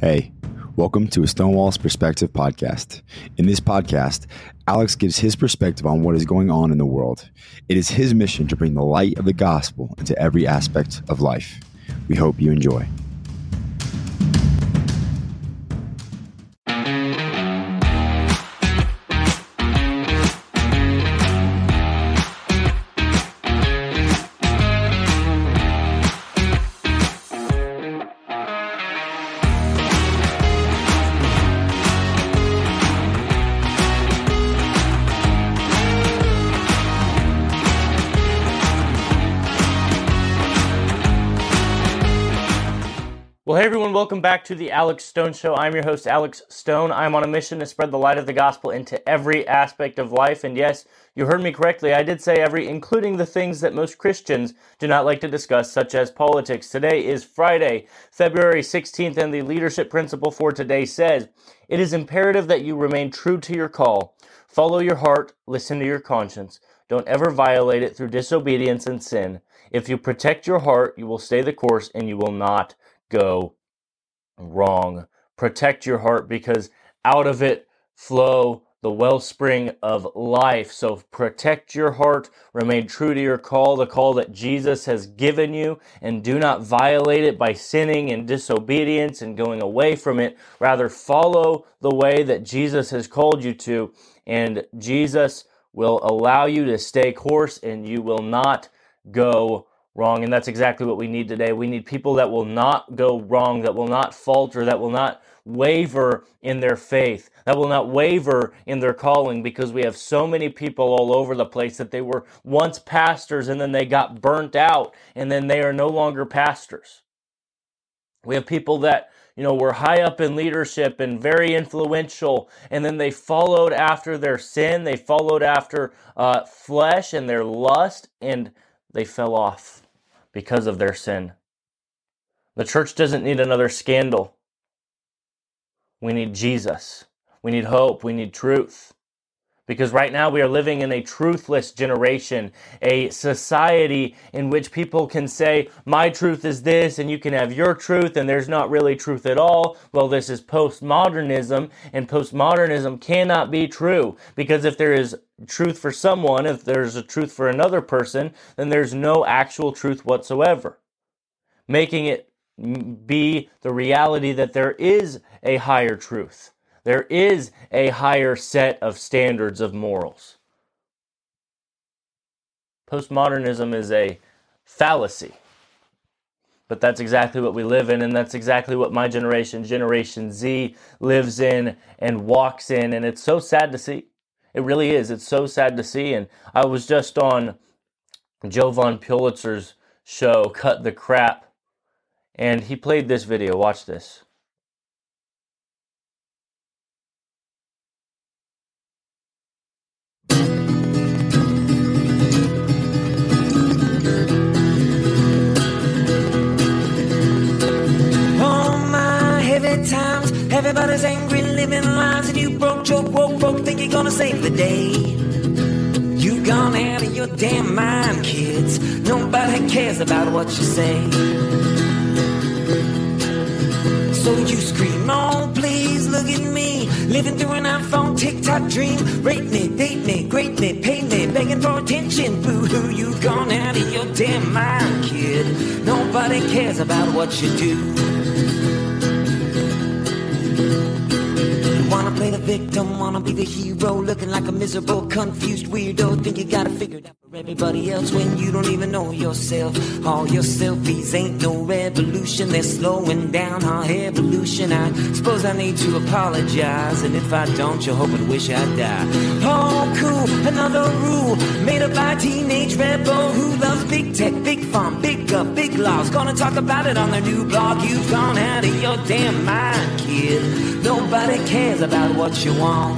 Hey, welcome to a Stonewall's Perspective podcast. In this podcast, Alex gives his perspective on what is going on in the world. It is his mission to bring the light of the gospel into every aspect of life. We hope you enjoy. Well, hey everyone, welcome back to the Alex Stone Show. I'm your host, Alex Stone. I'm on a mission to spread the light of the gospel into every aspect of life. And yes, you heard me correctly. I did say every, including the things that most Christians do not like to discuss, such as politics. Today is Friday, February 16th, and the leadership principle for today says, it is imperative that you remain true to your call. Follow your heart, listen to your conscience. Don't ever violate it through disobedience and sin. If you protect your heart, you will stay the course and you will not go wrong. Protect your heart because out of it flow the wellspring of life. So protect your heart, remain true to your call, the call that Jesus has given you, and do not violate it by sinning and disobedience and going away from it. Rather, follow the way that Jesus has called you to, and Jesus will allow you to stay course and you will not go wrong. And that's exactly what we need today. We need people that will not go wrong, that will not falter, that will not waver in their faith, that will not waver in their calling, because we have so many people all over the place that they were once pastors and then they got burnt out and then they are no longer pastors. We have people that, were high up in leadership and very influential, and then they followed after their sin, they followed after flesh and their lust, and they fell off because of their sin. The church doesn't need another scandal. We need Jesus. We need hope. We need truth. Because right now we are living in a truthless generation, a society in which people can say, my truth is this, and you can have your truth, and there's not really truth at all. Well, this is postmodernism, and postmodernism cannot be true. Because if there is truth for someone, if there's a truth for another person, then there's no actual truth whatsoever. Making it be the reality that there is a higher truth. There is a higher set of standards of morals. Postmodernism is a fallacy. But that's exactly what we live in, and that's exactly what my generation, Generation Z, lives in and walks in, and it's so sad to see. It really is. It's so sad to see. And I was just on Jovan Pulitzer's show, Cut the Crap, and he played this video. Watch this. Times, everybody's angry, living lives, and you broke, choke, woke, broke, think you're gonna save the day. You've gone out of your damn mind, kids. Nobody cares about what you say. So you scream, oh please look at me, living through an iPhone TikTok dream. Rape me, date me, grate me, pay me, begging for attention. Boo-hoo, you've gone out of your damn mind, kid. Nobody cares about what you do. Wanna play the victim, wanna be the hero, looking like a miserable, confused weirdo. Think you got it figured out for everybody else when you don't even know yourself. All your selfies ain't no revolution, they're slowing down our evolution. I suppose I need to apologize, and if I don't, you'll hope and wish I'd die. Oh cool, another rule made up by a teenage rebel who loves big tech, big farm, big gov, big laws. Gonna talk about it on their new blog. You've gone out of your damn mind, kid. Nobody cares about what you want.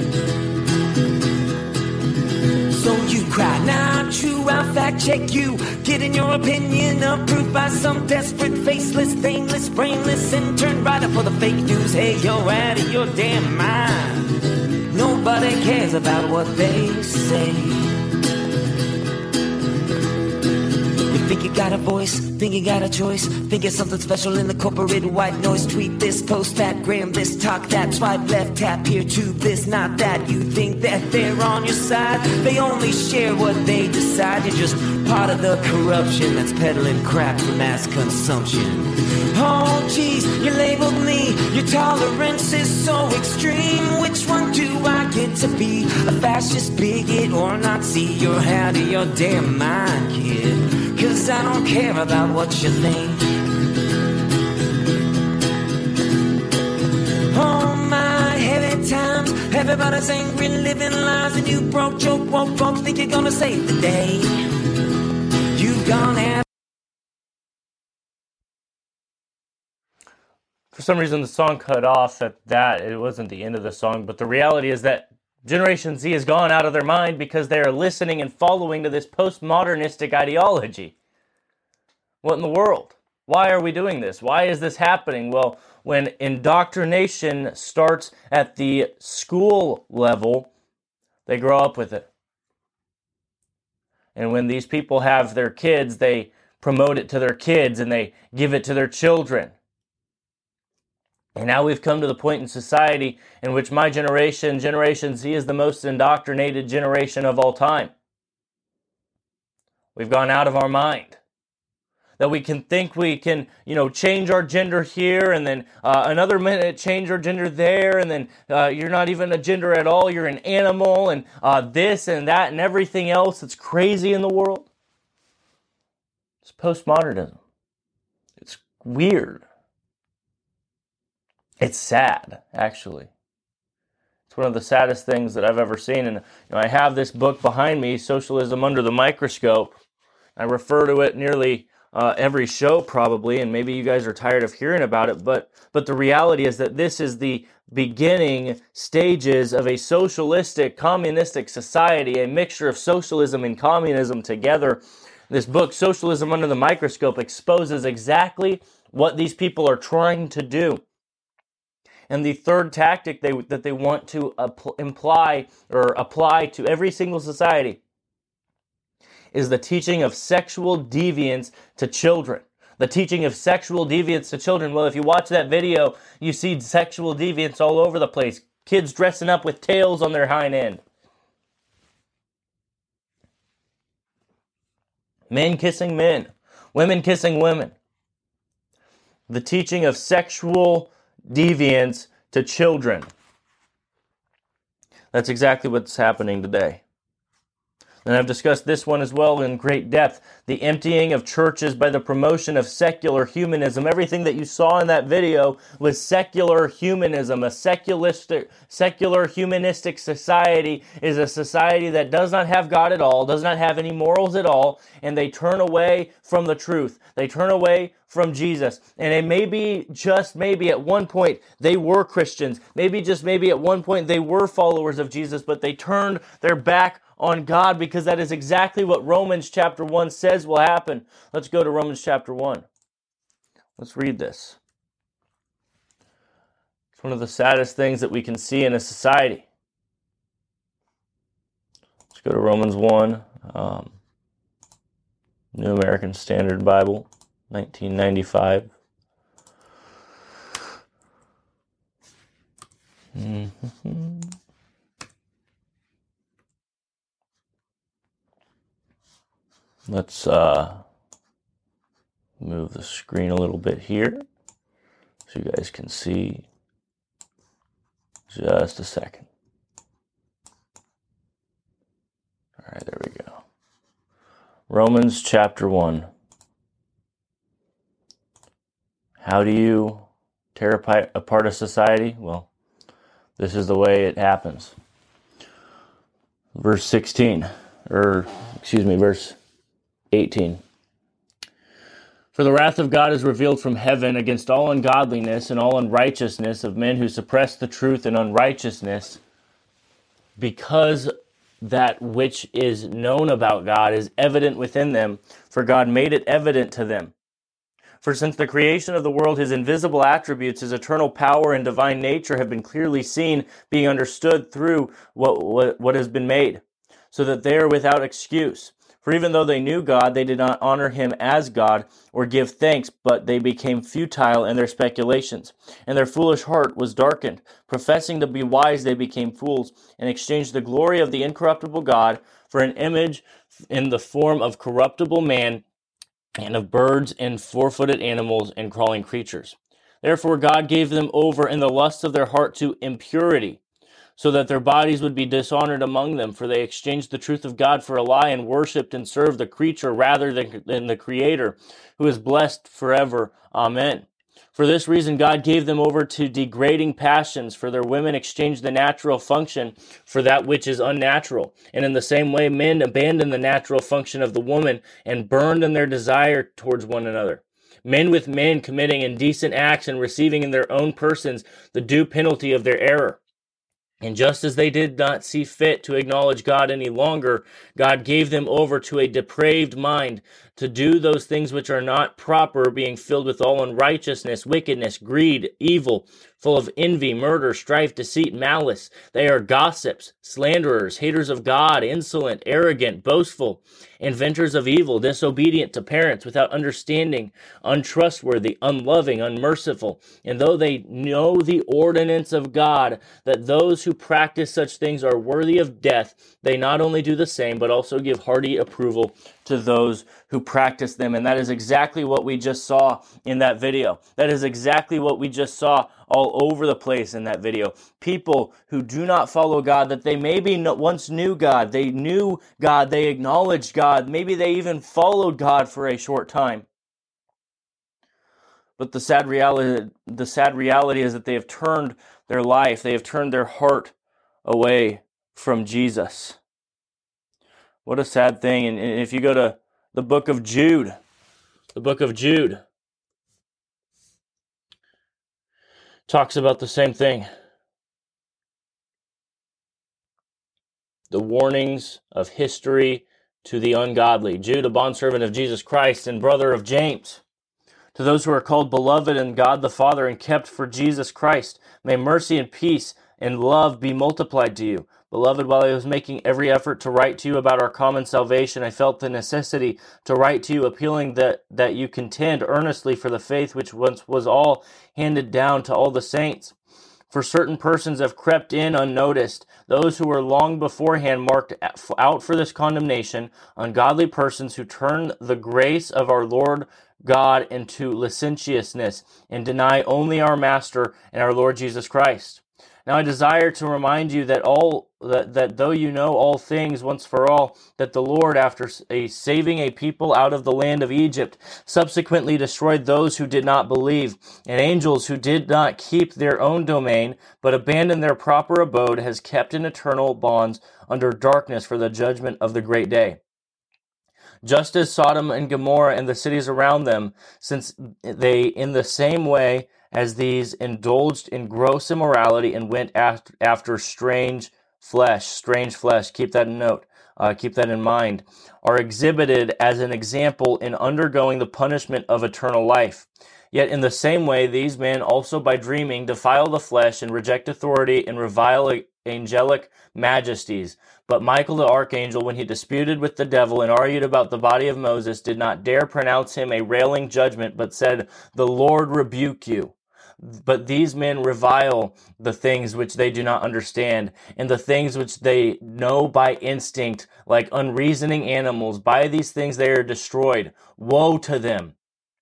So you cry, not true, I'll fact check you. Getting your opinion approved by some desperate, faceless, nameless, brainless intern writer for the fake news. Hey, you're out of your damn mind. Nobody cares about what they say. Think you got a voice, think you got a choice, think it's something special in the corporate white noise. Tweet this, post that, gram this, talk that, swipe left, tap here to this, not that. You think that they're on your side, they only share what they decide. You're just part of the corruption that's peddling crap for mass consumption. Oh geez, you labeled me, your tolerance is so extreme. Which one do I get to be? A fascist, bigot, or Nazi? You're out of your damn mind, kid, 'cause I don't care about what you think. Oh my, heavy times, everybody's angry, living lives, and you broke joke, woke folks think you're gonna save the day. You've gone out. For some reason, the song cut off at that. It wasn't the end of the song, but the reality is that Generation Z has gone out of their mind because they are listening and following to this postmodernistic ideology. What in the world? Why are we doing this? Why is this happening? Well, when indoctrination starts at the school level, they grow up with it. And when these people have their kids, they promote it to their kids and they give it to their children. And now we've come to the point in society in which my generation, Generation Z, is the most indoctrinated generation of all time. We've gone out of our mind. That we can think we can, change our gender here, and then another minute change our gender there, and then you're not even a gender at all, you're an animal, and this and that and everything else that's crazy in the world. It's postmodernism. It's weird. It's sad, actually. It's one of the saddest things that I've ever seen. And I have this book behind me, Socialism Under the Microscope. I refer to it nearly every show probably, and maybe you guys are tired of hearing about it, but the reality is that this is the beginning stages of a socialistic, communistic society, a mixture of socialism and communism together. This book, Socialism Under the Microscope, exposes exactly what these people are trying to do. And the third tactic that they want to apply to every single society is the teaching of sexual deviance to children. The teaching of sexual deviance to children. Well, if you watch that video, you see sexual deviance all over the place. Kids dressing up with tails on their hind end. Men kissing men. Women kissing women. The teaching of sexual deviance to children. That's exactly what's happening today. And I've discussed this one as well in great depth. The emptying of churches by the promotion of secular humanism. Everything that you saw in that video was secular humanism. A secular humanistic society is a society that does not have God at all, does not have any morals at all, and they turn away from the truth. They turn away from Jesus. And it may be just maybe at one point they were Christians. Maybe just maybe at one point they were followers of Jesus, but they turned their back on God, because that is exactly what Romans chapter 1 says will happen. Let's go to Romans chapter 1. Let's read this. It's one of the saddest things that we can see in a society. Let's go to Romans 1, New American Standard Bible, 1995. Let's move the screen a little bit here so you guys can see. Just a second. All right, there we go. Romans chapter 1. How do you tear apart a society? Well, this is the way it happens. Verse 18. For the wrath of God is revealed from heaven against all ungodliness and all unrighteousness of men who suppress the truth in unrighteousness, because that which is known about God is evident within them, for God made it evident to them. For since the creation of the world, his invisible attributes, his eternal power and divine nature have been clearly seen, being understood through what has been made, so that they are without excuse. For even though they knew God, they did not honor him as God or give thanks, but they became futile in their speculations, and their foolish heart was darkened. Professing to be wise, they became fools, and exchanged the glory of the incorruptible God for an image in the form of corruptible man, and of birds and four-footed animals and crawling creatures. Therefore God gave them over in the lust of their heart to impurity, so that their bodies would be dishonored among them, for they exchanged the truth of God for a lie and worshipped and served the creature rather than the Creator, who is blessed forever. Amen. For this reason, God gave them over to degrading passions, for their women exchanged the natural function for that which is unnatural. And in the same way, men abandoned the natural function of the woman and burned in their desire towards one another. Men with men committing indecent acts and receiving in their own persons the due penalty of their error. And just as they did not see fit to acknowledge God any longer, God gave them over to a depraved mind to do those things which are not proper, being filled with all unrighteousness, wickedness, greed, evil, full of envy, murder, strife, deceit, malice. They are gossips, slanderers, haters of God, insolent, arrogant, boastful, inventors of evil, disobedient to parents, without understanding, untrustworthy, unloving, unmerciful. And though they know the ordinance of God, that those who practice such things are worthy of death, they not only do the same, but also give hearty approval to those who practice them. And that is exactly what we just saw in that video. That is exactly what we just saw all over the place in that video. People who do not follow God, that they maybe once knew God, they knew God, they acknowledged God, maybe they even followed God for a short time. But the sad reality is that they have turned their life, they have turned their heart away from Jesus. What a sad thing. And if you go to the book of Jude talks about the same thing. The warnings of history to the ungodly. Jude, a bondservant of Jesus Christ and brother of James. To those who are called beloved in God the Father and kept for Jesus Christ, may mercy and peace and love be multiplied to you. Beloved, while I was making every effort to write to you about our common salvation, I felt the necessity to write to you, appealing that you contend earnestly for the faith which once was all handed down to all the saints. For certain persons have crept in unnoticed, those who were long beforehand marked out for this condemnation, ungodly persons who turn the grace of our Lord God into licentiousness and deny only our Master and our Lord Jesus Christ. Now I desire to remind you that though you know all things once for all, that the Lord, after saving a people out of the land of Egypt, subsequently destroyed those who did not believe, and angels who did not keep their own domain, but abandoned their proper abode, has kept in eternal bonds under darkness for the judgment of the great day. Just as Sodom and Gomorrah and the cities around them, since they in the same way as these indulged in gross immorality and went after strange flesh, keep that in note, keep that in mind, are exhibited as an example in undergoing the punishment of eternal life. Yet in the same way, these men also by dreaming defile the flesh and reject authority and revile angelic majesties. But Michael the archangel, when he disputed with the devil and argued about the body of Moses, did not dare pronounce him a railing judgment, but said, "The Lord rebuke you." But these men revile the things which they do not understand, and the things which they know by instinct, like unreasoning animals. By these things they are destroyed. Woe to them!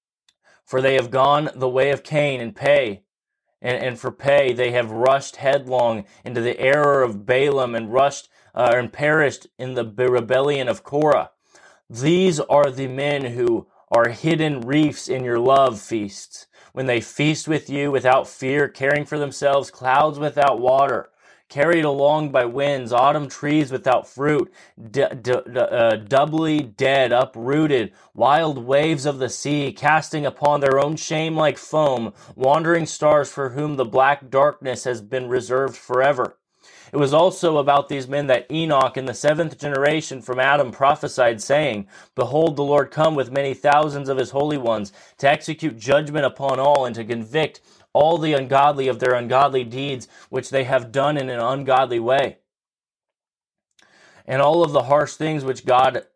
For they have gone the way of Cain and for pay they have rushed headlong into the error of Balaam and perished in the rebellion of Korah. These are the men who are hidden reefs in your love feasts, when they feast with you without fear, caring for themselves clouds without water, carried along by winds, autumn trees without fruit, doubly dead, uprooted, wild waves of the sea, casting upon their own shame like foam, wandering stars for whom the black darkness has been reserved forever. It was also about these men that Enoch in the 7th generation from Adam prophesied, saying, "Behold, the Lord come with many thousands of his holy ones, to execute judgment upon all, and to convict all the ungodly of their ungodly deeds, which they have done in an ungodly way, and all of the harsh things which God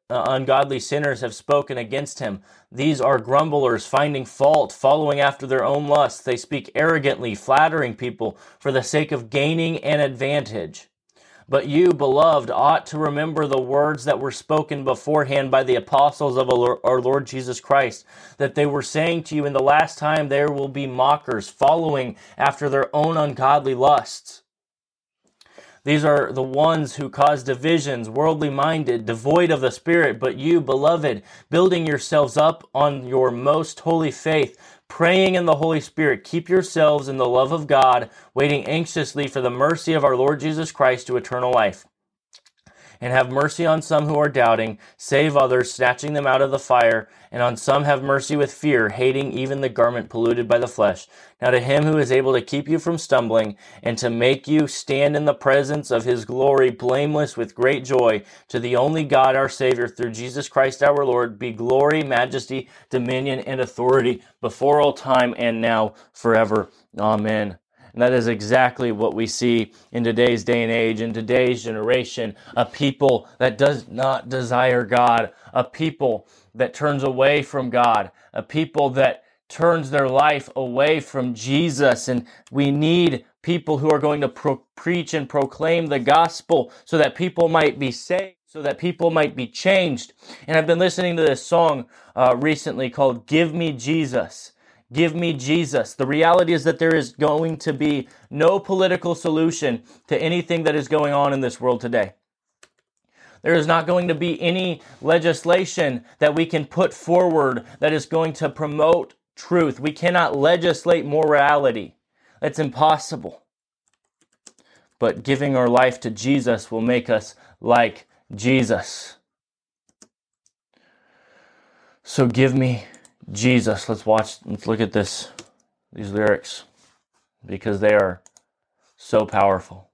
ungodly sinners have spoken against him. These are grumblers, finding fault, following after their own lusts. They speak arrogantly, flattering people for the sake of gaining an advantage. But you, beloved, ought to remember the words that were spoken beforehand by the apostles of our Lord Jesus Christ, that they were saying to you, in the last time there will be mockers, following after their own ungodly lusts. These are the ones who cause divisions, worldly minded, devoid of the Spirit. But you, beloved, building yourselves up on your most holy faith, praying in the Holy Spirit, keep yourselves in the love of God, waiting anxiously for the mercy of our Lord Jesus Christ to eternal life. And have mercy on some who are doubting, save others, snatching them out of the fire, and on some have mercy with fear, hating even the garment polluted by the flesh. Now to him who is able to keep you from stumbling, and to make you stand in the presence of his glory, blameless with great joy, to the only God our Savior, through Jesus Christ our Lord, be glory, majesty, dominion, and authority, before all time and now, forever. Amen. And that is exactly what we see in today's day and age, in today's generation, a people that does not desire God, a people that turns away from God, a people that turns their life away from Jesus. And we need people who are going to preach and proclaim the gospel so that people might be saved, so that people might be changed. And I've been listening to this song recently called "Give Me Jesus." Give me Jesus. The reality is that there is going to be no political solution to anything that is going on in this world today. There is not going to be any legislation that we can put forward that is going to promote truth. We cannot legislate morality. That's impossible. But giving our life to Jesus will make us like Jesus. So give me Jesus. Let's look at these lyrics, because they are so powerful.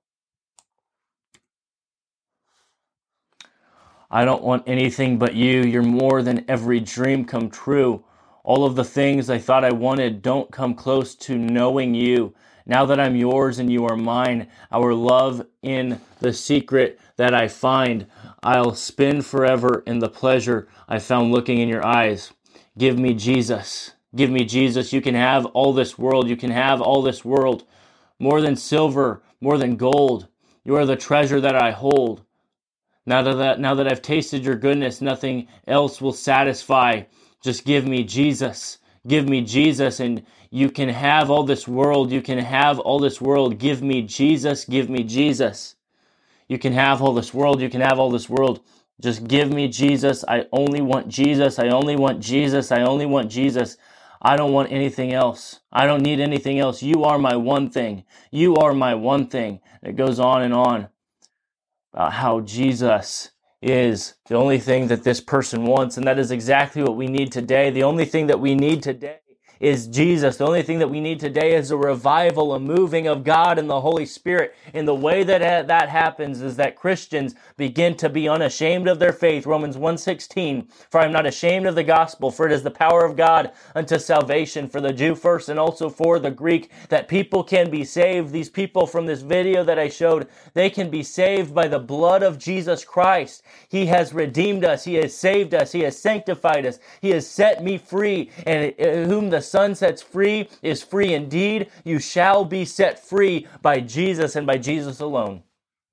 I don't want anything but you. You're more than every dream come true. All of the things I thought I wanted don't come close to knowing you. Now that I'm yours and you are mine, our love in the secret that I find, I'll spend forever in the pleasure I found looking in your eyes. Give me Jesus. Give me Jesus. You can have all this world. You can have all this world. More than silver, more than gold. You are the treasure that I hold. Now that I've tasted your goodness, nothing else will satisfy. Just give me Jesus. Give me Jesus, and you can have all this world. You can have all this world. Give me Jesus. Give me Jesus. You can have all this world. You can have all this world. Just give me Jesus. I only want Jesus. I only want Jesus. I only want Jesus. I don't want anything else. I don't need anything else. You are my one thing. You are my one thing. It goes on and on about how Jesus is the only thing that this person wants, and that is exactly what we need today. The only thing that we need today is Jesus. The only thing that we need today is a revival, a moving of God and the Holy Spirit. And the way that that happens is that Christians begin to be unashamed of their faith. Romans 1:16, for I am not ashamed of the gospel, for it is the power of God unto salvation for the Jew first and also for the Greek, that people can be saved. These people from this video that I showed, they can be saved by the blood of Jesus Christ. He has redeemed us. He has saved us. He has sanctified us. He has set me free. And whom the Son sets free is free indeed. You shall be set free by Jesus and by Jesus alone.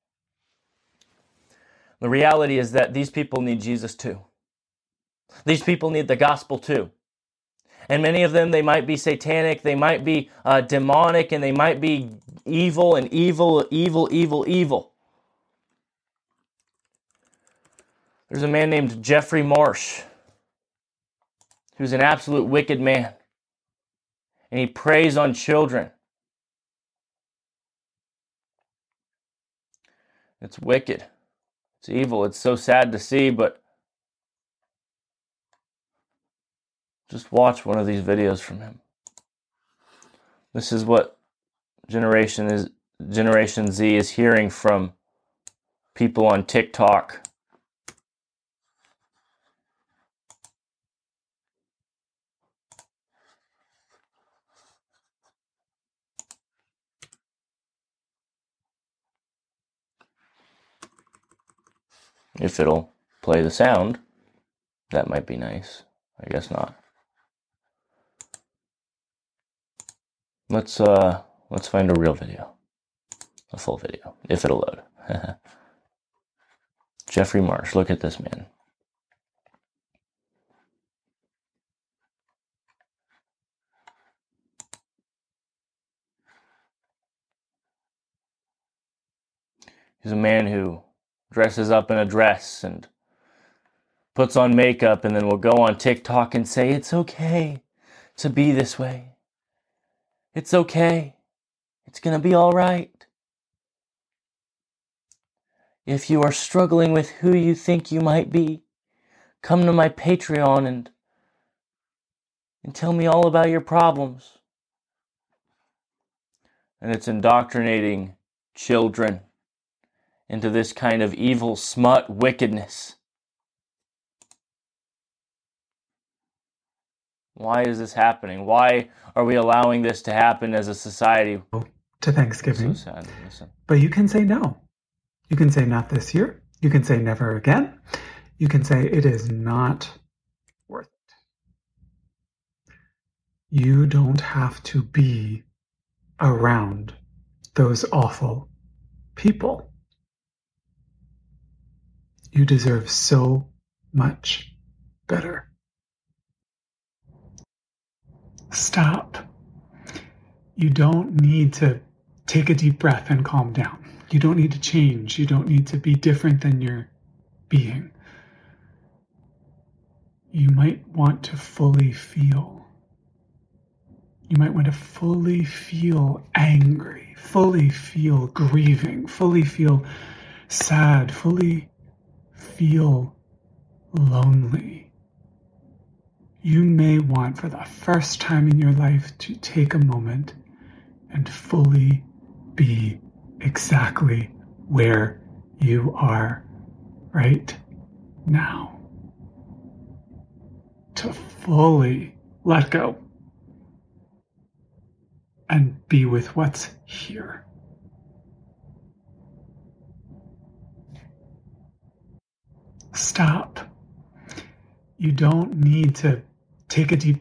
The reality is that these people need Jesus too. These people need the gospel too. And many of them, they might be satanic, they might be demonic, and they might be evil and evil. There's a man named Jeffrey Marsh, who's an absolute wicked man. And he preys on children. It's wicked. It's evil. It's so sad to see, but just watch one of these videos from him. This is what Generation Z is hearing from people on TikTok. If it'll play the sound. That might be nice. I guess not. Let's find a real video. A full video, if it'll load. Jeffrey Marsh, look at this man. He's a man who dresses up in a dress and puts on makeup and then will go on TikTok and say, it's okay to be this way. It's okay. It's going to be all right. If you are struggling with who you think you might be, come to my Patreon and tell me all about your problems. And it's indoctrinating children into this kind of evil, smut wickedness. Why is this happening? Why are we allowing this to happen as a society? To Thanksgiving. So sad. Listen. But you can say no. You can say not this year. You can say never again. You can say it is not worth it. You don't have to be around those awful people. You deserve so much better. Stop. You don't need to take a deep breath and calm down. You don't need to change. You don't need to be different than you're being. You might want to fully feel. You might want to fully feel angry, fully feel grieving, fully feel sad, fully feel lonely. You may want, for the first time in your life, to take a moment and fully be exactly where you are right now. To fully let go and be with what's here. Stop. You don't need to take a deep breath.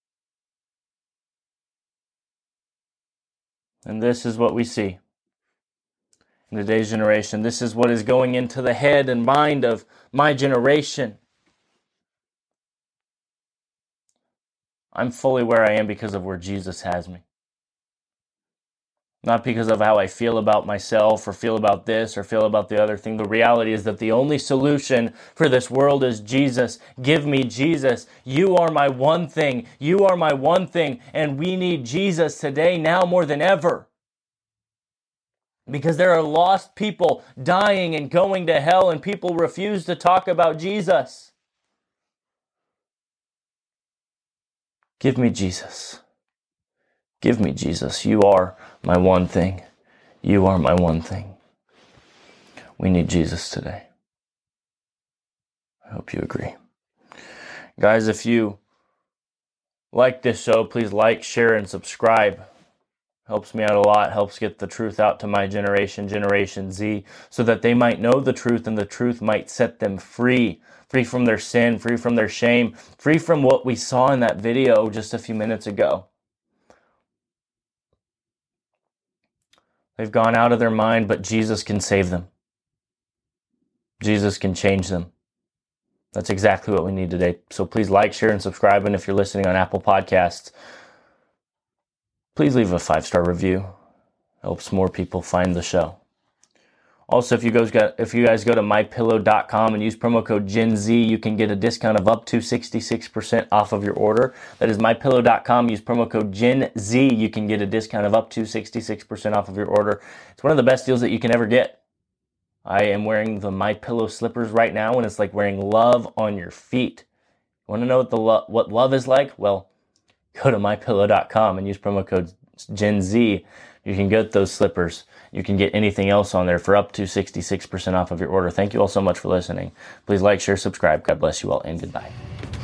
And this is what we see in today's generation. This is what is going into the head and mind of my generation. I'm fully where I am because of where Jesus has me. Not because of how I feel about myself or feel about this or feel about the other thing. The reality is that the only solution for this world is Jesus. Give me Jesus. You are my one thing. You are my one thing. And we need Jesus today, now more than ever. Because there are lost people dying and going to hell, and people refuse to talk about Jesus. Give me Jesus. Give me Jesus. You are my one thing. You are my one thing. We need Jesus today. I hope you agree. Guys, if you like this show, please like, share, and subscribe. Helps me out a lot. Helps get the truth out to my generation, Generation Z, so that they might know the truth and the truth might set them free. Free from their sin, free from their shame, free from what we saw in that video just a few minutes ago. They've gone out of their mind, but Jesus can save them. Jesus can change them. That's exactly what we need today. So please like, share, and subscribe. And if you're listening on Apple Podcasts, please leave a 5-star review. Helps more people find the show. Also, if you guys go to mypillow.com and use promo code GenZ, you can get a discount of up to 66% off of your order. That is mypillow.com. Use promo code GenZ. You can get a discount of up to 66% off of your order. It's one of the best deals that you can ever get. I am wearing the MyPillow slippers right now, and it's like wearing love on your feet. Want to know what love is like? Well, go to mypillow.com and use promo code GenZ. You can get those slippers. You can get anything else on there for up to 66% off of your order. Thank you all so much for listening. Please like, share, subscribe. God bless you all, and goodbye.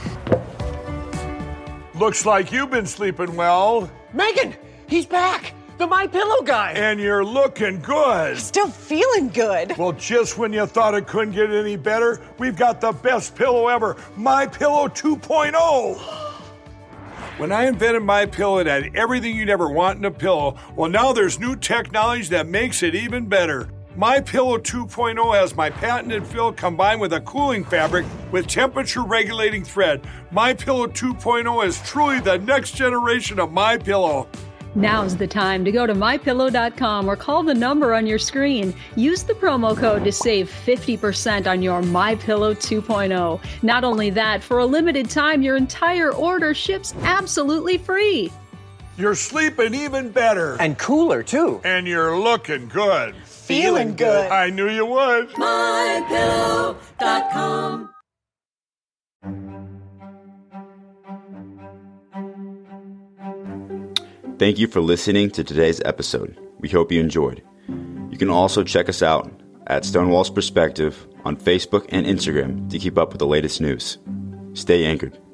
Looks like you've been sleeping well. Megan, he's back. The MyPillow guy. And you're looking good. Still feeling good. Well, just when you thought it couldn't get any better, we've got the best pillow ever, MyPillow 2.0. When I invented MyPillow, it had everything you'd ever want in a pillow. Well, now there's new technology that makes it even better. MyPillow 2.0 has my patented fill combined with a cooling fabric with temperature-regulating thread. MyPillow 2.0 is truly the next generation of MyPillow. Now's the time to go to MyPillow.com or call the number on your screen. Use the promo code to save 50% on your MyPillow 2.0. Not only that, for a limited time, your entire order ships absolutely free. You're sleeping even better. And cooler, too. And you're looking good. Feeling good. I knew you would. MyPillow.com. Thank you for listening to today's episode. We hope you enjoyed. You can also check us out at Stonewall's Perspective on Facebook and Instagram to keep up with the latest news. Stay anchored.